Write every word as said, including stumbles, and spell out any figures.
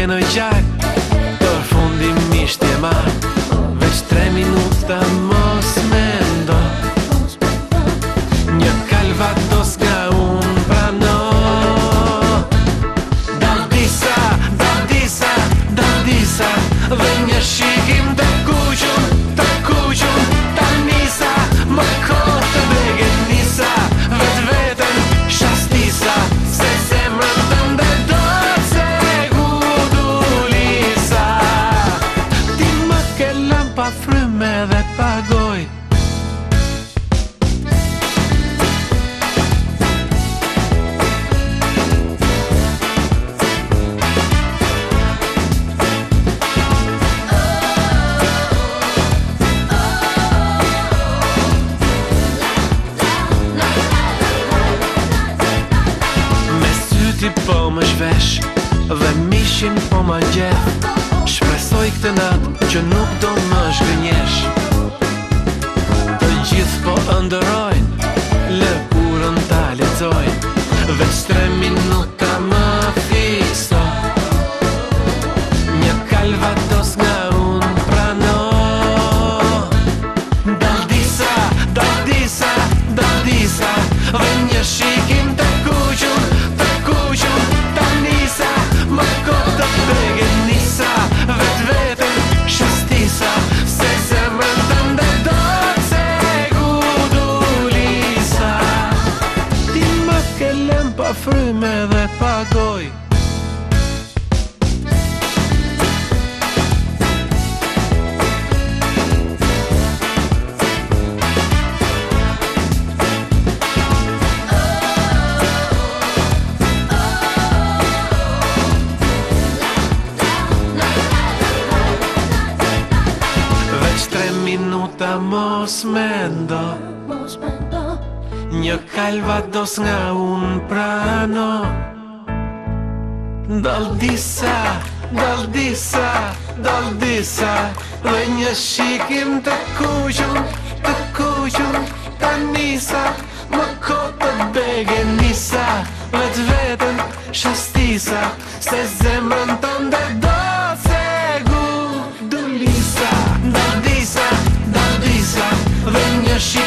në gjak, përfundimisht je marr. Veç tre minuta mos mendo, një kalvados nga unë prano. Dal disa, dal disa, dal disa, dhe një shikim të kuqun, të kuqun, ta nisa, më kohë të beget nisa, vet vetën shastisa, se zemrën tënde do se gudulisa. Ti më ke lënë pa fryme dhe pa gojë, po më shvesh dhe mishin po më gjeth. Shpresoj këtë natë që nuk do më shgënjesh. Të gjithë po ëndërrojnë, lëkurën ta lexojnë, veç tre minuta më fiso, një kalvados nga unë prano. Dal disa, dal disa, dal disa, dhe një shikim të kuqun, të kuqun, ta nisa, më kohë të beget nisa, vet vetën shastisa, se zemrën tënde do se gudulisa. Ti më ke lënë pa fryme dhe pa gojë, minuta mos mendo, një kalvados nga unë prano. Dal disa, dal disa, dal disa, dhe një shikim të kuqun, të kuqun, ta nisa, më kohë të beget nisa, vet vetën shastisa, se zemrën tënde do se gudulisa. Dal disa, dal disa, dhe një shikim